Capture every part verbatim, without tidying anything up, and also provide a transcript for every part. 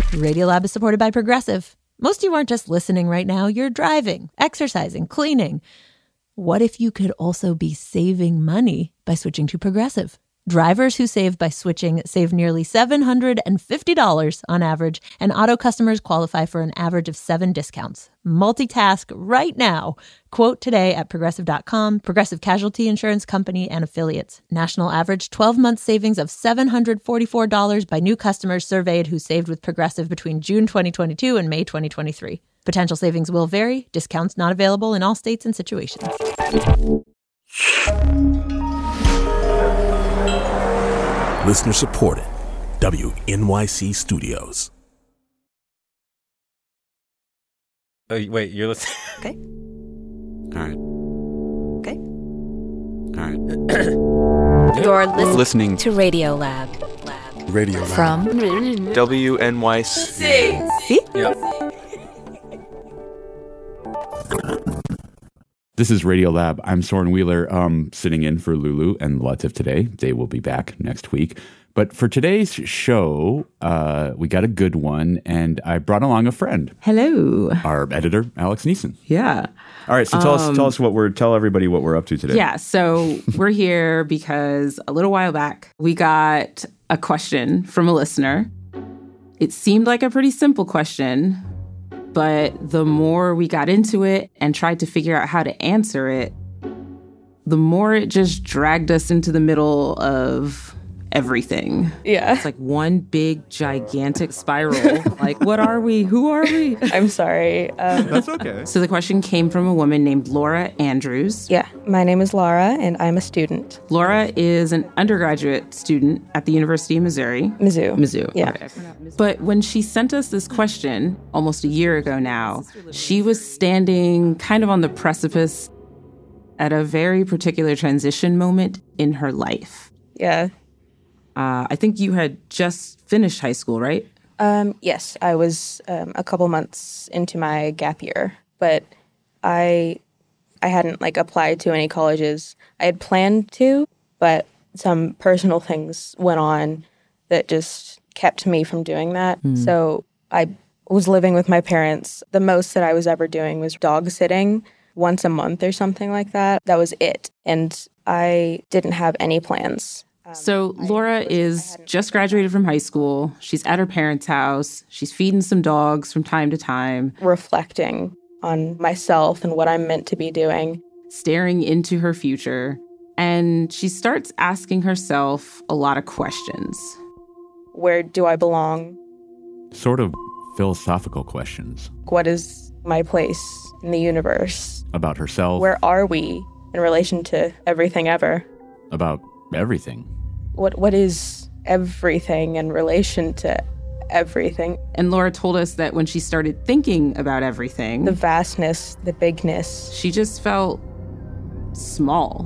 Radiolab is supported by Progressive. Most of you aren't just listening right now. You're driving, exercising, cleaning. What if you could also be saving money by switching to Progressive? Drivers who save by switching save nearly seven hundred fifty dollars on average, and auto customers qualify for an average of seven discounts. Multitask right now. Quote today at progressive dot com. Progressive Casualty Insurance Company and Affiliates. National average twelve-month savings of seven hundred forty-four dollars by new customers surveyed who saved with Progressive between June twenty twenty-two and May twenty twenty-three. Potential savings will vary. Discounts not available in all states and situations. Listener supported. W N Y C Studios. Oh, wait, you're listening? Okay. All right. Okay. All right. You're listening, Listening to Radiolab. Lab. Radio Lab. From W N Y C. See? Yep. This is Radiolab. I'm Soren Wheeler, um, sitting in for Lulu and Latif today. They will be back next week. But for today's show, uh, we got a good one, and I brought along a friend. Hello. Our editor, Alex Neeson. Yeah. All right, so tell Um, us, tell us what we're, tell everybody what we're up to today. Yeah. So we're here because a little while back, we got a question from a listener. It seemed like a pretty simple question, but the more we got into it and tried to figure out how to answer it, the more it just dragged us into the middle of everything. Yeah. It's like one big, gigantic spiral. Like, what are we? Who are we? I'm sorry. Um, That's okay. So the question came from a woman named Laura Andrews. yeah, my name is Laura, and I'm a student. Laura is an undergraduate student at the University of Missouri. Mizzou. Mizzou. Yeah. Okay. But when she sent us this question almost a year ago now, she was standing kind of on the precipice at a very particular transition moment in her life. Yeah. Uh, I think you had just finished high school, right? Um, yes, I was um, a couple months into my gap year, but I I hadn't like applied to any colleges. I had planned to, but some personal things went on that just kept me from doing that. Mm. So I was living with my parents. The most that I was ever doing was dog sitting once a month or something like that. That was it. And I didn't have any plans. So Laura is just graduated from high school. She's at her parents' house. She's feeding some dogs from time to time. Reflecting on myself and what I'm meant to be doing. Staring into her future. And she starts asking herself a lot of questions. Where do I belong? Sort of philosophical questions. What is my place in the universe? About herself. Where are we in relation to everything ever? About everything. What What is everything in relation to everything? And Laura told us that when she started thinking about everything, The vastness, the bigness. she just felt small.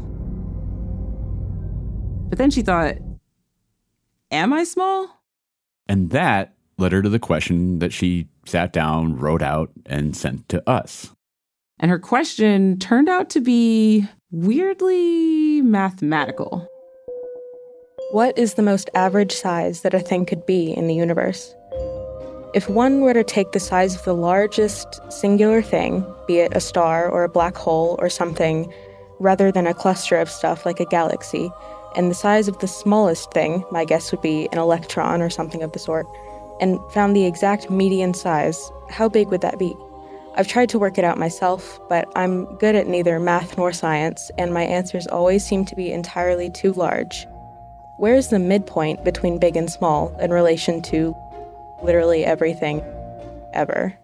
But then she thought, am I small? And that led her to the question that she sat down, wrote out, and sent to us. And her question turned out to be weirdly mathematical. What is the most average size that a thing could be in the universe? If one were to take the size of the largest singular thing, be it a star or a black hole or something, rather than a cluster of stuff like a galaxy, and the size of the smallest thing, my guess would be an electron or something of the sort, and found the exact median size, how big would that be? I've tried to work it out myself, but I'm good at neither math nor science, and my answers always seem to be entirely too large. Where is the midpoint between big and small in relation to literally everything ever?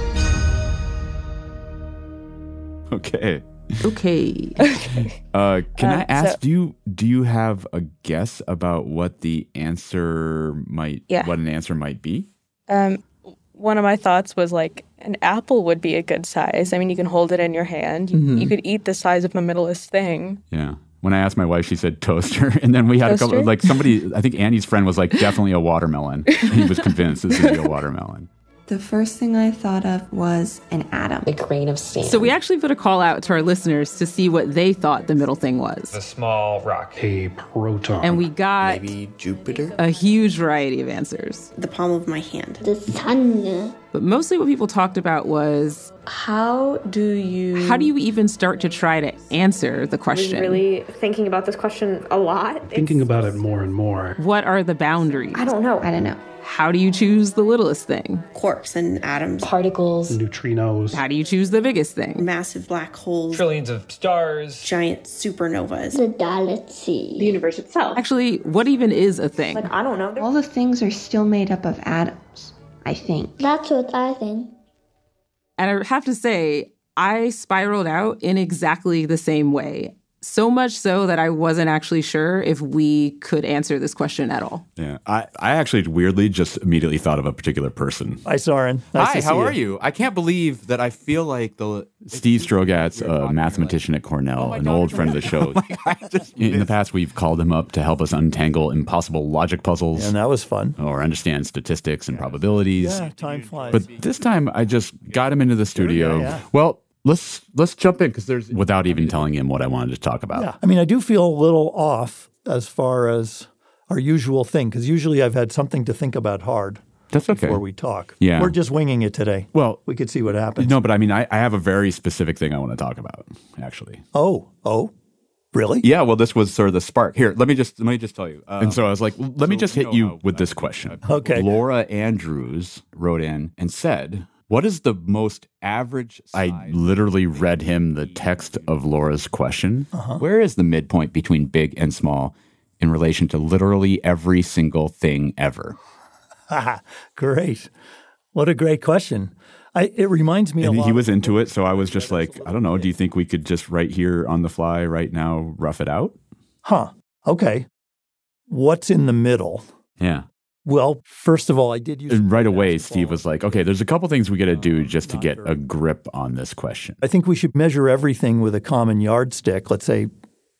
Okay. Okay. Uh, can Um, I ask, so- do you do you have a guess about what the answer might, Yeah. what an answer might be? Um, one of my thoughts was like an apple would be a good size. I mean, you can hold it in your hand. You, Mhm. you could eat the size of the littlest thing. Yeah. When I asked my wife, she said toaster, and then we had a couple. Toaster? Like somebody, I think Andy's friend was like, definitely a watermelon. He was convinced this would be a watermelon. The first thing I thought of was an atom. A grain of sand. So we actually put a call out to our listeners to see what they thought the middle thing was. A small rock. A proton. And we got maybe Jupiter. A huge variety of answers. The palm of my hand. The sun. But mostly what people talked about was how do you How do you even start to try to answer the question? I'm really thinking about this question a lot. Thinking about it more and more. What are the boundaries? I don't know. I don't know. How do you choose the littlest thing? Quarks and atoms. Particles. Neutrinos. How do you choose the biggest thing? Massive black holes. Trillions of stars. Giant supernovas. The galaxy. The universe itself. Actually, what even is a thing? Like, I don't know. All the things are still made up of atoms, I think. That's what I think. And I have to say, I spiraled out in exactly the same way. So much so that I wasn't actually sure if we could answer this question at all. Yeah, I, I actually weirdly just immediately thought of a particular person. Hi, Soren. Nice Hi, to see how you. are you? I can't believe that I feel like the Steve Strogatz, a mathematician at Cornell, an old friend of the show. In the past, we've called him up to help us untangle impossible logic puzzles. And that was fun. Or understand statistics and probabilities. Yeah, time flies. But this time, I just got him into the studio. Yeah, yeah. Well, let's let's jump in because there's without even telling him what I wanted to talk about. Yeah, I mean, I do feel a little off as far as our usual thing because usually I've had something to think about hard. That's okay. Before we talk. Yeah. We're just winging it today. Well, we could see what happens. No, but I mean, I, I have a very specific thing I want to talk about, actually. Oh, oh, really? Yeah. Well, this was sort of the spark. Here, let me just let me just tell you. Uh, and so I was like, let so me just hit you with this question. Okay. Laura Andrews wrote in and said, "What is the most average?" I literally read him the text of Laura's question. Uh-huh. Where is the midpoint between big and small in relation to literally every single thing ever? Great. What a great question. I, it reminds me and a lot. He was into it, so I was just like, I don't know, do you think we could just right here on the fly right now rough it out? Huh. Okay. What's in the middle? Yeah. Well, first of all, I did use... And right away, Steve was like, okay, there's a couple things we got to do just to get a grip on this question. I think we should measure everything with a common yardstick, let's say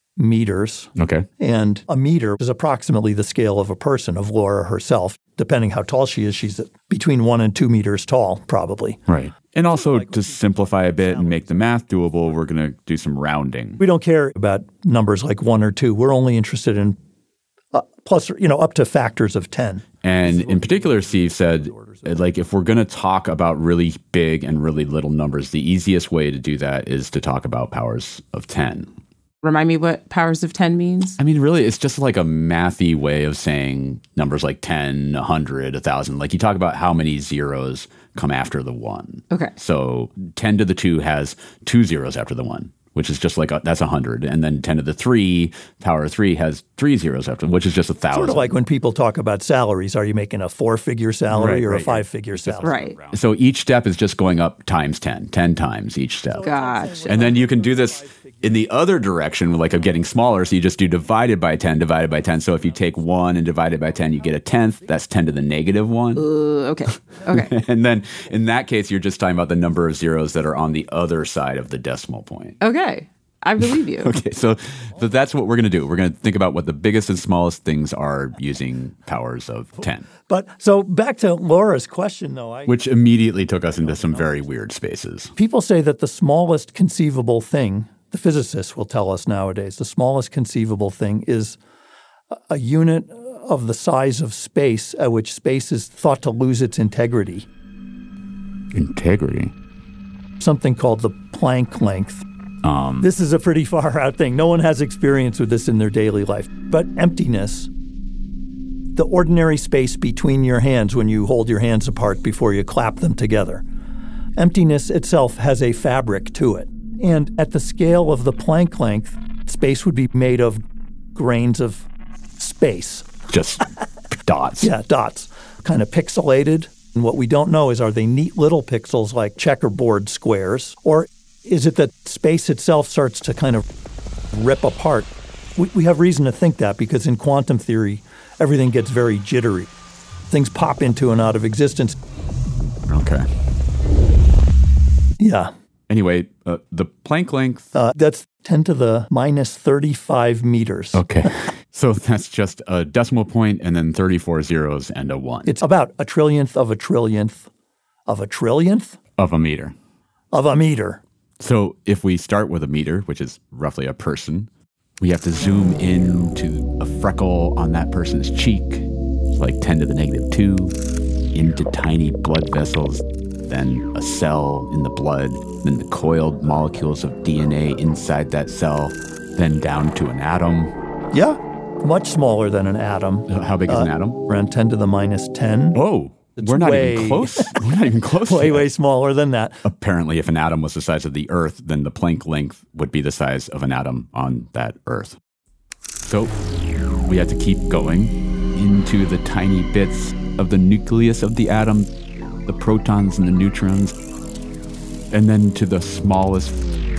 meters. Okay. And a meter is approximately the scale of a person, of Laura herself. Depending how tall she is, she's between one and two meters tall, probably. Right. And also, to simplify a bit and make the math doable, we're going to do some rounding. We don't care about numbers like one or two. We're only interested in uh, plus, you know, up to factors of ten. And in particular, Steve said, like, if we're going to talk about really big and really little numbers, the easiest way to do that is to talk about powers of ten. Remind me what powers of ten means? I mean, really, it's just like a mathy way of saying numbers like ten, one hundred, one thousand. Like you talk about how many zeros come after the one. Okay. So ten to the two has two zeros after the one, which is just like, a, that's one hundred. And then ten to the three, power of three has three zeros after, which is just one thousand. Sort of like when people talk about salaries. Are you making a four-figure salary right, or right, a five-figure right. salary? Right. So each step is just going up times ten, ten times each step. Gotcha. And then you can do this in the other direction, like of getting smaller. So you just do divided by ten, divided by ten. So if you take one and divide it by ten, you get a tenth. That's ten to the negative one. Uh, okay. Okay. And then in that case, you're just talking about the number of zeros that are on the other side of the decimal point. Okay. I believe you. Okay, so, so that's what we're going to do. We're going to think about what the biggest and smallest things are using powers of ten. But so back to Laura's question, though. I, Which immediately took us into some very weird spaces. People say that the smallest conceivable thing, the physicists will tell us nowadays, the smallest conceivable thing is a unit of the size of space at which space is thought to lose its integrity. Integrity? Something called the Planck length. Um, this is a pretty far out thing. No one has experience with this in their daily life. But emptiness, the ordinary space between your hands when you hold your hands apart before you clap them together, emptiness itself has a fabric to it. And at the scale of the Planck length, space would be made of grains of space. Just dots. Yeah, dots. Kind of pixelated. And what we don't know is, are they neat little pixels like checkerboard squares, or is it that space itself starts to kind of rip apart? We, we have reason to think that because in quantum theory, everything gets very jittery. Things pop into and out of existence. Okay. Yeah. Anyway, uh, the Planck length... Uh, that's ten to the minus thirty-five meters. Okay. So that's just a decimal point and then thirty-four zeros and a one. It's about a trillionth of a trillionth of a trillionth of a meter. Of a meter. So if we start with a meter, which is roughly a person, we have to zoom in to a freckle on that person's cheek, like ten to the negative two, into tiny blood vessels, then a cell in the blood, then the coiled molecules of D N A inside that cell, then down to an atom. Yeah, much smaller than an atom. How big is uh, an atom? Around ten to the minus ten. Oh, it's we're not way, even close. We're not even close. way, to way smaller than that. Apparently, if an atom was the size of the Earth, then the Planck length would be the size of an atom on that Earth. So we have to keep going into the tiny bits of the nucleus of the atom, the protons and the neutrons, and then to the smallest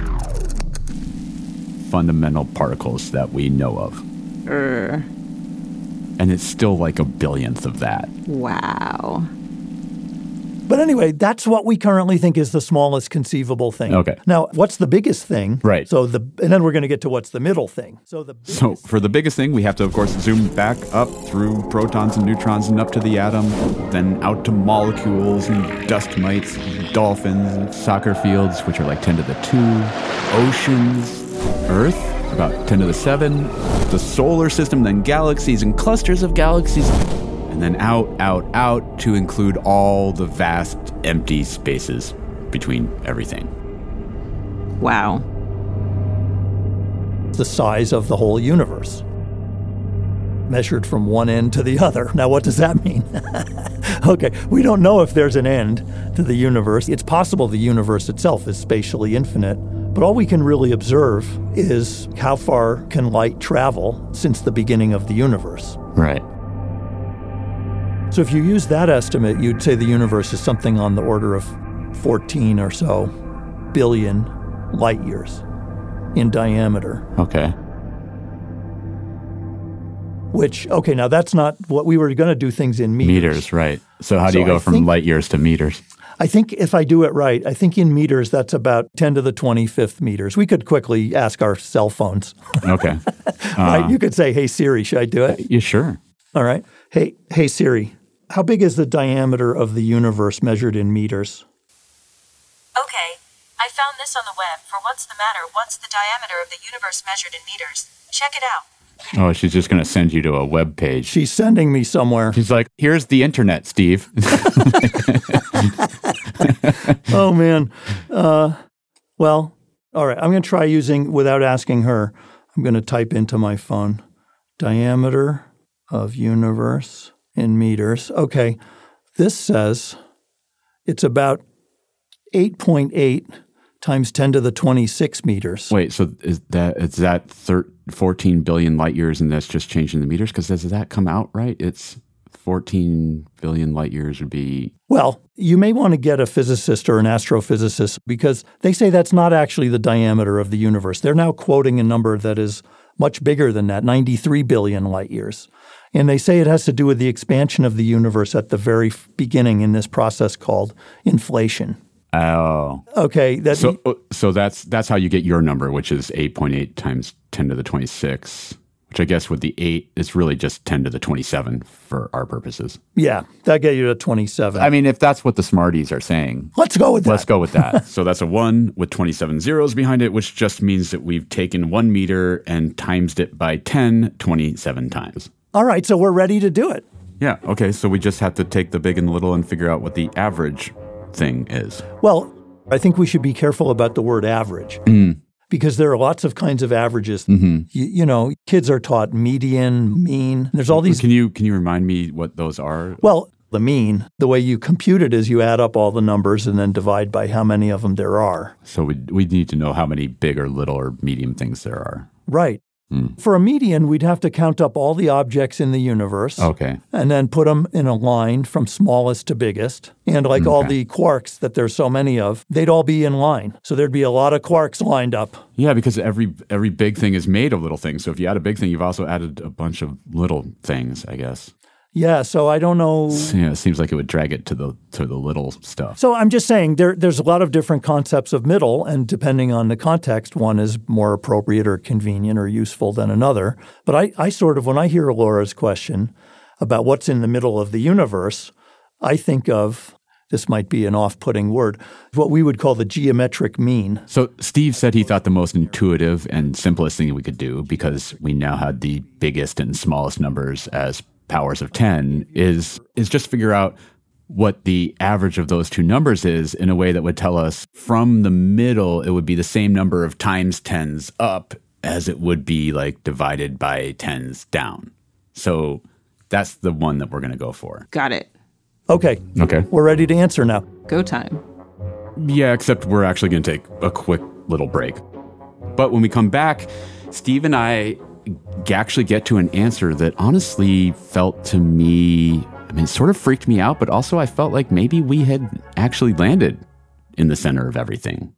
fundamental particles that we know of. Er. And it's still like a billionth of that. Wow. But anyway, that's what we currently think is the smallest conceivable thing. Okay. Now, what's the biggest thing? Right. So the and then we're going to get to what's the middle thing. So the So for the biggest thing, we have to, of course, zoom back up through protons and neutrons and up to the atom, then out to molecules and dust mites, and dolphins, and soccer fields, which are like ten to the two, oceans, Earth, about ten to the seven, the solar system, then galaxies and clusters of galaxies, and then out, out, out to include all the vast empty spaces between everything. Wow. The size of the whole universe, measured from one end to the other. Now, what does that mean? Okay, we don't know if there's an end to the universe. It's possible the universe itself is spatially infinite, but all we can really observe is how far can light travel since the beginning of the universe. Right. So if you use that estimate, you'd say the universe is something on the order of fourteen or so billion light years in diameter. Okay. Which, okay, now that's not what we were going to do things in meters. Meters, right. So how do So you go I from think- light years to meters? I think if I do it right, I think in meters, that's about ten to the twenty-fifth meters. We could quickly ask our cell phones. Okay. Right? Uh, You could say, hey, Siri, should I do it? Yeah, sure. All right. Hey, hey, Siri, how big is the diameter of the universe measured in meters? Okay, I found this on the web. For what's the matter, what's the diameter of the universe measured in meters? Check it out. Oh, she's just going to send you to a web page. She's sending me somewhere. She's like, here's the internet, Steve. Oh, man. Uh, well, all right. I'm going to try using, without asking her, I'm going to type into my phone, diameter of universe in meters. Okay. This says it's about eight point eight times ten to the twenty-six meters. Wait, so is that is that thir- fourteen billion light years, and that's just changing the meters? Because does that come out right? It's fourteen billion light years would be... Well, you may want to get a physicist or an astrophysicist because they say that's not actually the diameter of the universe. They're now quoting a number that is much bigger than that, ninety-three billion light years. And they say it has to do with the expansion of the universe at the very beginning in this process called inflation. Oh. Okay. That, so so that's that's how you get your number, which is eight point eight times ten to the twenty-six, which I guess with the eight, it's really just ten to the twenty-seven for our purposes. Yeah, that get you to twenty-seven. I mean, if that's what the smarties are saying. Let's go with that. Let's go with that. So that's a one with twenty-seven zeros behind it, which just means that we've taken one meter and times it by ten, twenty-seven times. All right, so we're ready to do it. Yeah, okay, so we just have to take the big and the little and figure out what the average thing is. Well, I think we should be careful about the word average Mm. because there are lots of kinds of averages. Mm-hmm. You, you know, kids are taught median, mean. There's all these. Can you can you remind me what those are? Well, the mean, the way you compute it is you add up all the numbers and then divide by how many of them there are. So we we need to know how many big or little or medium things there are. Right. Mm. For a median, we'd have to count up all the objects in the universe. Okay. And then put them in a line from smallest to biggest. And like all Okay. the quarks that there's so many of, they'd all be in line. So there'd be a lot of quarks lined up. Yeah, because every every big thing is made of little things. So if you add a big thing, you've also added a bunch of little things, I guess. Yeah, so I don't know. Yeah, it seems like it would drag it to the to the little stuff. So I'm just saying there, there's a lot of different concepts of middle, and depending on the context, one is more appropriate or convenient or useful than another. But I, I sort of, when I hear Laura's question about what's in the middle of the universe, I think of this might be an off-putting word, what we would call the geometric mean. So Steve said he thought the most intuitive and simplest thing we could do, because we now had the biggest and smallest numbers as powers of ten, is is just figure out what the average of those two numbers is in a way that would tell us from the middle it would be the same number of times tens up as it would be like divided by tens down. So that's the one that we're going to go for. Got it. Okay. Okay. We're ready to answer now. Go time. Yeah, except we're actually going to take a quick little break. But when we come back, Steve and I actually get to an answer that honestly felt to me, I mean, it sort of freaked me out, but also I felt like maybe we had actually landed in the center of everything.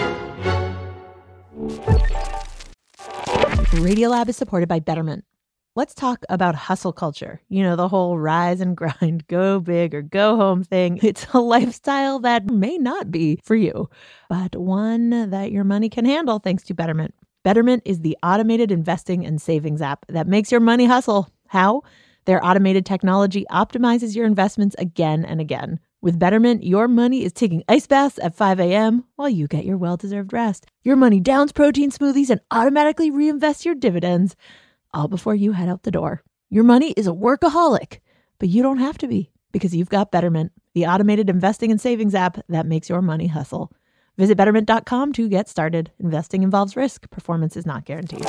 Radiolab is supported by Betterment. Let's talk about hustle culture. You know, the whole rise and grind, go big or go home thing. It's a lifestyle that may not be for you, but one that your money can handle thanks to Betterment. Betterment is the automated investing and savings app that makes your money hustle. How? Their automated technology optimizes your investments again and again. With Betterment, your money is taking ice baths at five a.m. while you get your well-deserved rest. Your money downs protein smoothies and automatically reinvests your dividends, all before you head out the door. Your money is a workaholic, but you don't have to be, because you've got Betterment, the automated investing and savings app that makes your money hustle. Visit betterment dot com to get started. Investing involves risk. Performance is not guaranteed.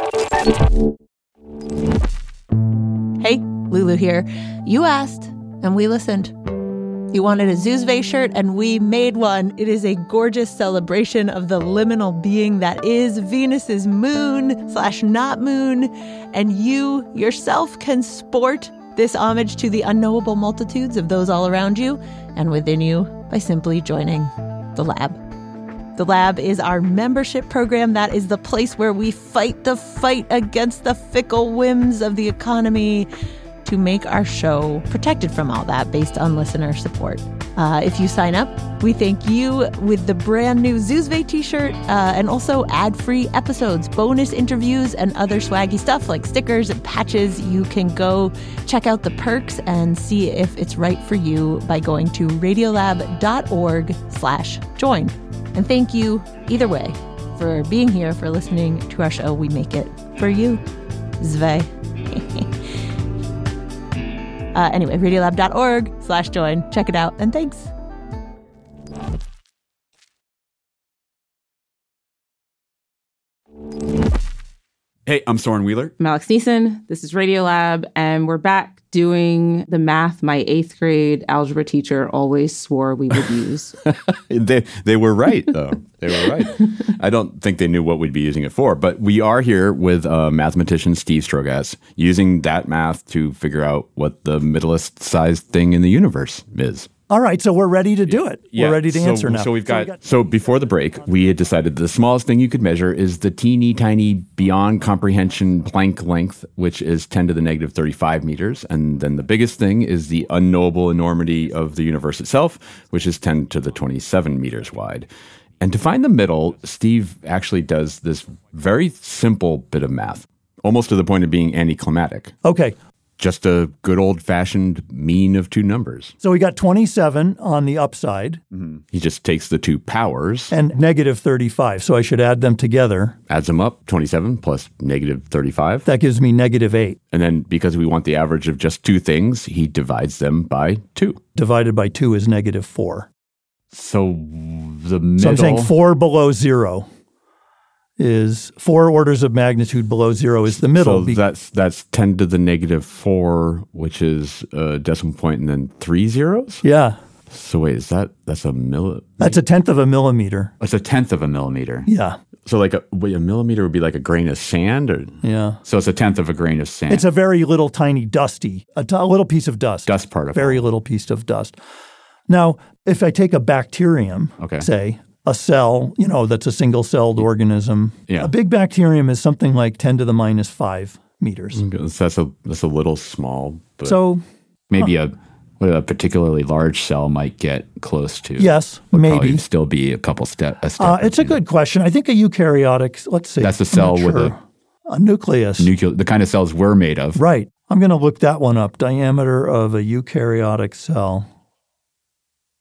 Hey, Lulu here. You asked, and we listened. You wanted a Zoozve shirt, and we made one. It is a gorgeous celebration of the liminal being that is Venus's moon slash not moon. And you yourself can sport this homage to the unknowable multitudes of those all around you and within you by simply joining the lab. The Lab is our membership program. That is the place where we fight the fight against the fickle whims of the economy to make our show protected from all that based on listener support. Uh, if you sign up, we thank you with the brand new Zoozve t-shirt uh, and also ad-free episodes, bonus interviews, and other swaggy stuff like stickers and patches. You can go check out the perks and see if it's right for you by going to radiolab.org slash join. And thank you, either way, for being here, for listening to our show. We make it for you. Zve. uh, anyway, radiolab.org slash join. Check it out, and thanks. Hey, I'm Soren Wheeler. I'm Alex Neeson. This is Radiolab, and we're back doing the math my eighth grade algebra teacher always swore we would use. they they were right, though. They were right. I don't think they knew what we'd be using it for, but we are here with uh, mathematician Steve Strogatz using that math to figure out what the middlest sized thing in the universe is. All right, so we're ready to do it. Yeah, we're ready to so, answer now. So we've got, so, we got so before the break, we had decided the smallest thing you could measure is the teeny tiny beyond comprehension Planck length, which is ten to the negative thirty-five meters. And then the biggest thing is the unknowable enormity of the universe itself, which is ten to the twenty-seven meters wide. And to find the middle, Steve actually does this very simple bit of math, almost to the point of being anticlimactic. Okay. Just a good old-fashioned mean of two numbers. So we got twenty-seven on the upside. Mm-hmm. He just takes the two powers. And negative thirty-five. So I should add them together. Adds them up, twenty-seven plus negative thirty-five. That gives me negative eight. And then because we want the average of just two things, he divides them by two. Divided by two is negative four. So the middle... So I'm saying four below zero is four orders of magnitude below zero is the middle. So that's that's ten to the negative four, which is a decimal point, and then three zeros? Yeah. So wait, is that, that's a milli... That's a tenth of a millimeter. It's a tenth of a millimeter. Yeah. So like a, wait, a millimeter would be like a grain of sand? Or? Yeah. So it's a tenth of a grain of sand. It's a very little tiny dusty, a, t- a little piece of dust. Dust particle. Very little piece of dust. Now, if I take a bacterium, okay. say, a cell, you know, that's a single-celled organism. Yeah. A big bacterium is something like ten to the minus five meters. So that's a that's a little small. But so maybe huh. a a particularly large cell might get close to. Yes, would maybe probably still be a couple step. A step uh, it's a good question. I think a eukaryotic. Let's see. That's a cell with sure. a a nucleus. Nucleus. The kind of cells we're made of. Right. I'm going to look that one up. Diameter of a eukaryotic cell.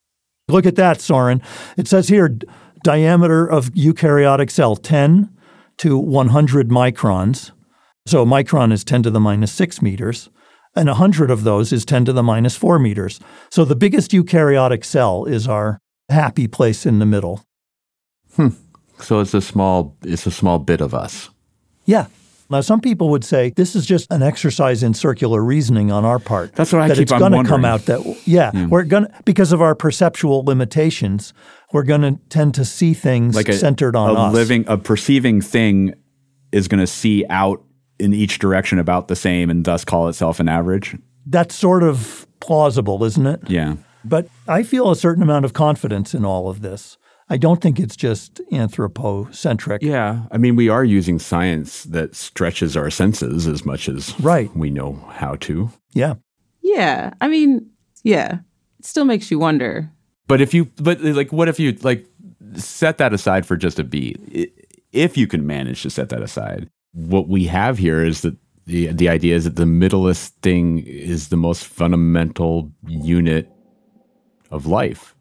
Look at that, Soren. It says here, diameter of eukaryotic cell, ten to one hundred microns. So a micron is ten to the minus six meters, and one hundred of those is ten to the minus four meters. So the biggest eukaryotic cell is our happy place in the middle. Hmm. So it's a small, it's a small bit of us. Yeah. Now, some people would say this is just an exercise in circular reasoning on our part. That's what I that keep it's on gonna wondering. come out that yeah, Yeah. we're gonna because of our perceptual limitations, we're gonna tend to see things Like a, centered on a us. living, a perceiving thing is going to see out in each direction about the same and thus call itself an average. That's sort of plausible, isn't it? Yeah. But I feel a certain amount of confidence in all of this. I don't think it's just anthropocentric. Yeah. I mean, we are using science that stretches our senses as much as right. we know how to. Yeah. Yeah. I mean, yeah. It still makes you wonder. But if you, but like, what if you, like, set that aside for just a beat? If you can manage to set that aside, what we have here is that the, the idea is that the middlest thing is the most fundamental unit of life.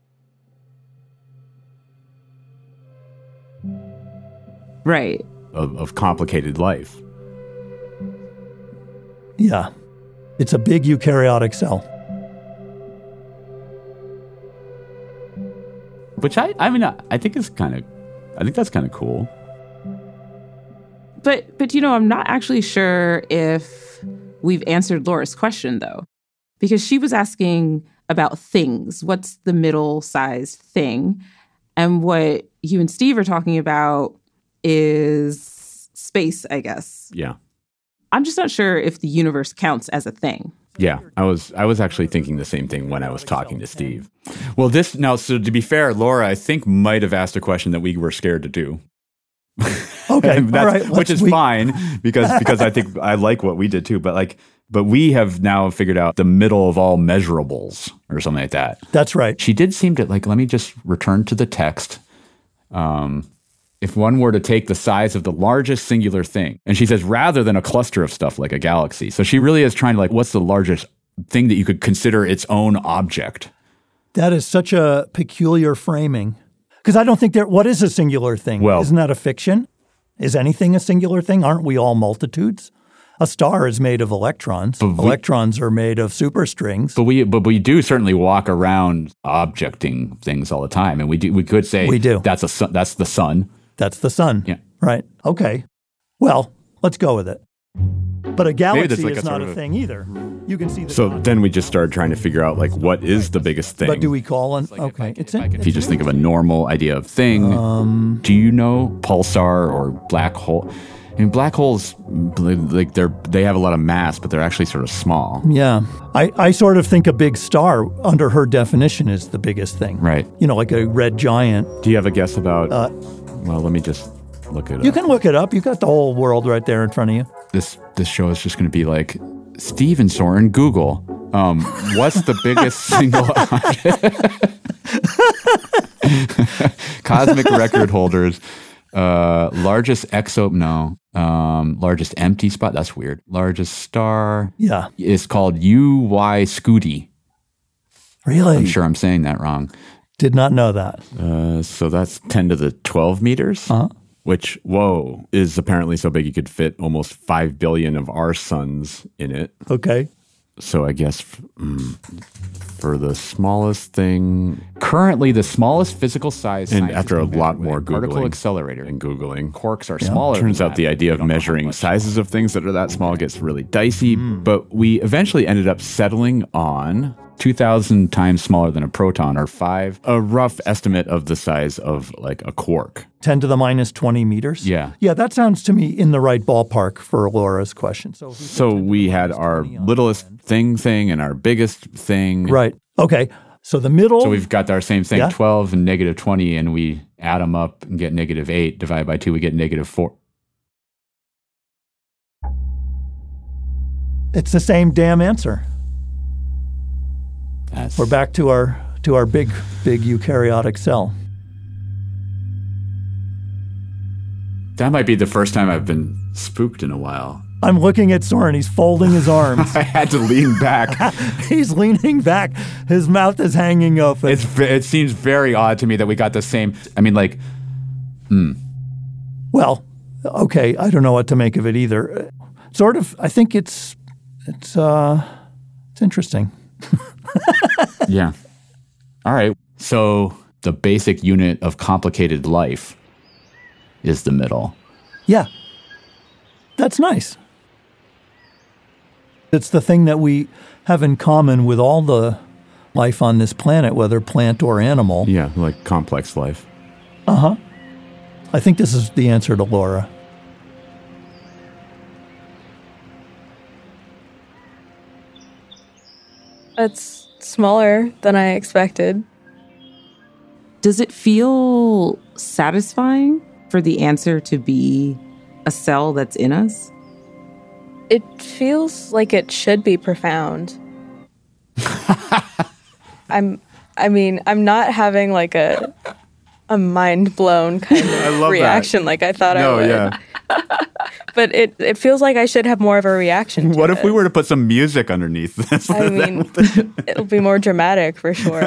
Right. Of, of complicated life. Yeah. It's a big eukaryotic cell. Which I, I mean, I, I think is kind of, I think that's kind of cool. But, but you know, I'm not actually sure if we've answered Laura's question, though, because she was asking about things. What's the middle-sized thing? And what you and Steve are talking about is space, I guess. Yeah. I'm just not sure if the universe counts as a thing. Yeah, I was I was actually thinking the same thing when I was talking to Steve. Well, this now, so to be fair, Laura, I think might have asked a question that we were scared to do. Okay, That's, all right. which is we... fine because because I think I like what we did too. But like, but we have now figured out the middle of all measurables or something like that. That's right. She did seem to like. Let me just return to the text. Um, if one were to take the size of the largest singular thing, and she says rather than a cluster of stuff like a galaxy. So she really is trying to like, what's the largest thing that you could consider its own object? That is such a peculiar framing. Because I don't think there, what is a singular thing? Well, isn't that a fiction? Is anything a singular thing? Aren't we all multitudes? A star is made of electrons. We, electrons are made of superstrings. But we but we do certainly walk around objecting things all the time. And we do we could say we do. that's a sun, that's the sun. That's the sun. Yeah. Right. Okay. Well, let's go with it. But a galaxy like is a not sort a of a, thing either. You can see the So then we just started trying to figure out like what is the biggest thing. But do we call an okay? If, it's if, in, if you just think of a normal idea of thing, um, do you know pulsar or black hole? I mean, black holes, like they're they have a lot of mass, but they're actually sort of small. Yeah, I, I sort of think a big star, under her definition, is the biggest thing. Right. You know, like a red giant. Do you have a guess about? Uh, well, let me just look it up. You can look it up. You got the whole world right there in front of you. This this show is just going to be like Steve and Soren Google. Um, what's the biggest single object? Cosmic record holders. Uh, largest exo no. Um, largest empty spot. That's weird. Largest star. Yeah. Is called U Y Scuti. Really? I'm sure I'm saying that wrong. Did not know that. Uh, so that's ten to the twelve meters. Uh-huh. Which, whoa, is apparently so big you could fit almost five billion of our suns in it. Okay. So I guess mm, for the smallest thing, currently the smallest physical size, and after a lot more Googling, particle accelerator and Googling, quarks are yeah. smaller. Turns out the idea of measuring sizes of things that are that small gets really dicey. Mm. But we eventually ended up settling on two thousand times smaller than a proton, or five, a rough estimate of the size of like a quark. ten to the minus twenty meters? Yeah. Yeah, that sounds to me in the right ballpark for Laura's question. So, so we had our littlest thing thing and our biggest thing. Right. Okay. So the middle. So we've got our same thing, yeah. twelve and negative twenty, and we add them up and get negative eight. Divided by two, we get negative four. It's the same damn answer. That's... We're back to our to our big, big eukaryotic cell. That might be the first time I've been spooked in a while. I'm looking at Soren. He's folding his arms. I had to lean back. He's leaning back. His mouth is hanging open. It's, it seems very odd to me that we got the same. I mean, like, hmm. Well, okay. I don't know what to make of it either. Sort of. I think it's it's uh, it's interesting. Yeah. All right. So the basic unit of complicated life is the middle. Yeah. That's nice. It's the thing that we have in common with all the life on this planet, whether plant or animal. Yeah, like complex life. Uh-huh. I think this is the answer to Laura. It's smaller than I expected. Does it feel satisfying for the answer to be a cell that's in us? It feels like it should be profound. I'm I mean, I'm not having like a a mind blown kind of reaction that. like I thought no, I would. Yeah. But it, it feels like I should have more of a reaction to What it. if we were to put some music underneath this? I mean, it'll be more dramatic for sure.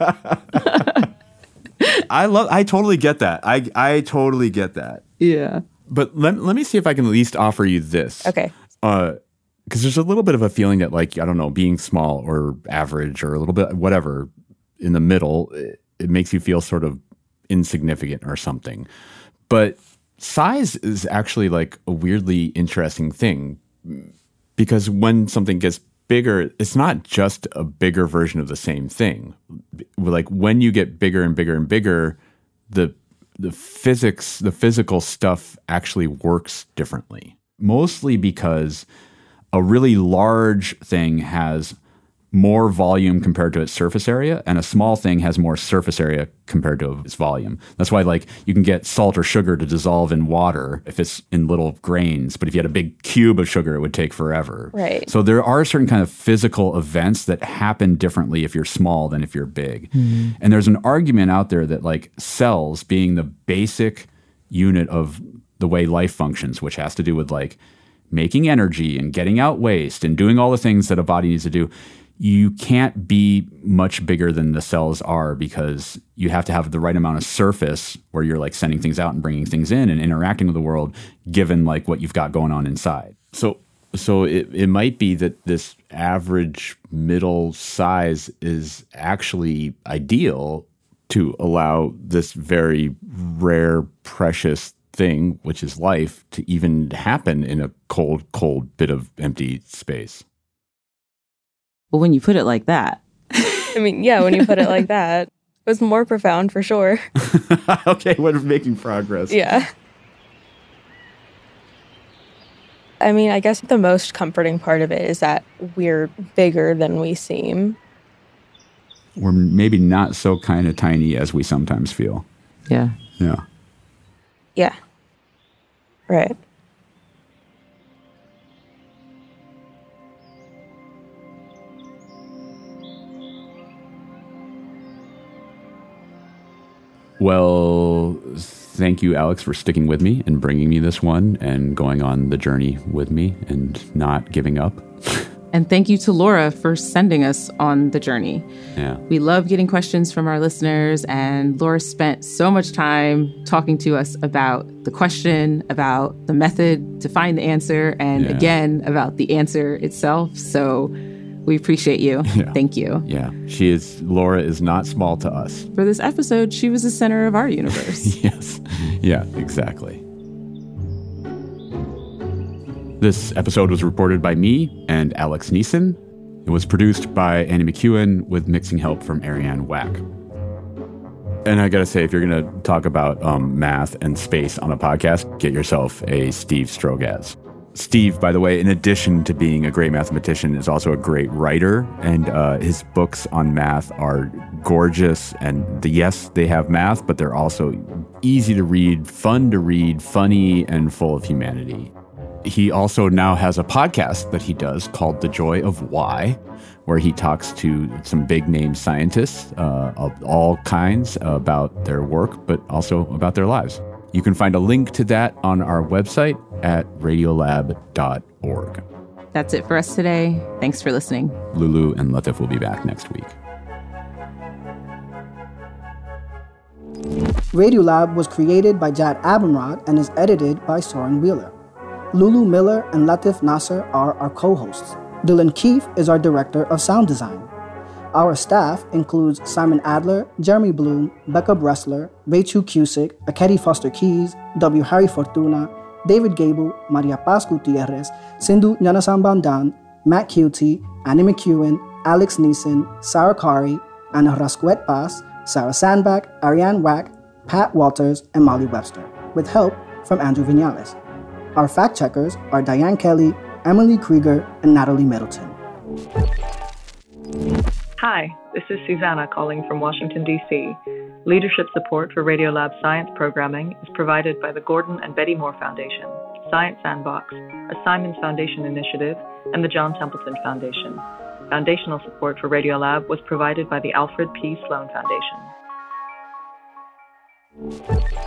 I love I totally get that. I I totally get that. Yeah. But let, let me see if I can at least offer you this. Okay. Uh, because there's a little bit of a feeling that, like, I don't know, being small or average or a little bit whatever in the middle, it, it makes you feel sort of insignificant or something. But size is actually like a weirdly interesting thing, because when something gets bigger, it's not just a bigger version of the same thing. Like when you get bigger and bigger and bigger, the the physics, the physical stuff actually works differently. Mostly because a really large thing has more volume compared to its surface area, and a small thing has more surface area compared to its volume. That's why, like, you can get salt or sugar to dissolve in water if it's in little grains, but if you had a big cube of sugar, it would take forever. Right. So there are certain kind of physical events that happen differently if you're small than if you're big. Mm-hmm. And there's an argument out there that, like, cells being the basic unit of the way life functions, which has to do with, like, making energy and getting out waste and doing all the things that a body needs to do, you can't be much bigger than the cells are, because you have to have the right amount of surface where you're like sending things out and bringing things in and interacting with the world, given like what you've got going on inside. So so it, it might be that this average middle size is actually ideal to allow this very rare, precious thing, which is life, to even happen in a cold, cold bit of empty space. Well, when you put it like that. I mean, yeah, when you put it like that, it was more profound for sure. Okay, we're making progress. Yeah. I mean, I guess the most comforting part of it is that we're bigger than we seem. We're maybe not so kind of tiny as we sometimes feel. Yeah. Yeah. Yeah. Right. Well, thank you, Alex, for sticking with me and bringing me this one and going on the journey with me and not giving up. And thank you to Laura for sending us on the journey. Yeah. We love getting questions from our listeners, and Laura spent so much time talking to us about the question, about the method to find the answer, and yeah. again, about the answer itself. So we appreciate you. Yeah. Thank you. Yeah. She is, Laura is not small to us. For this episode, she was the center of our universe. Yes. Yeah, exactly. This episode was reported by me and Alex Neeson. It was produced by Annie McEwen with mixing help from Ariane Wack. And I gotta say, if you're gonna talk about um, math and space on a podcast, get yourself a Steve Strogatz. Steve, by the way, in addition to being a great mathematician, is also a great writer, and uh, his books on math are gorgeous. And the, yes, they have math, but they're also easy to read, fun to read, funny, and full of humanity. He also now has a podcast that he does called The Joy of Why, where he talks to some big name scientists uh, of all kinds about their work, but also about their lives. You can find a link to that on our website at radiolab dot org. That's it for us today. Thanks for listening. Lulu and Latif will be back next week. Radiolab was created by Jad Abumrad and is edited by Soren Wheeler. Lulu Miller and Latif Nasser are our co-hosts. Dylan Keefe is our director of sound design. Our staff includes Simon Adler, Jeremy Bloom, Becca Bressler, Rachel Cusick, Akedi Foster Keys, W. Harry Fortuna, David Gable, Maria Paz Gutierrez, Sindhu Nyanasambandan, Matt Cutie, Annie McEwen, Alex Neeson, Sarah Kari, Ana Rasquet Paz, Sarah Sandback, Ariane Wack, Pat Walters, and Molly Webster, with help from Andrew Vinales. Our fact checkers are Diane Kelly, Emily Krieger, and Natalie Middleton. Hi, this is Susanna calling from Washington, D C Leadership support for Radiolab science programming is provided by the Gordon and Betty Moore Foundation, Science Sandbox, a Simons Foundation initiative, and the John Templeton Foundation. Foundational support for Radiolab was provided by the Alfred P. Sloan Foundation.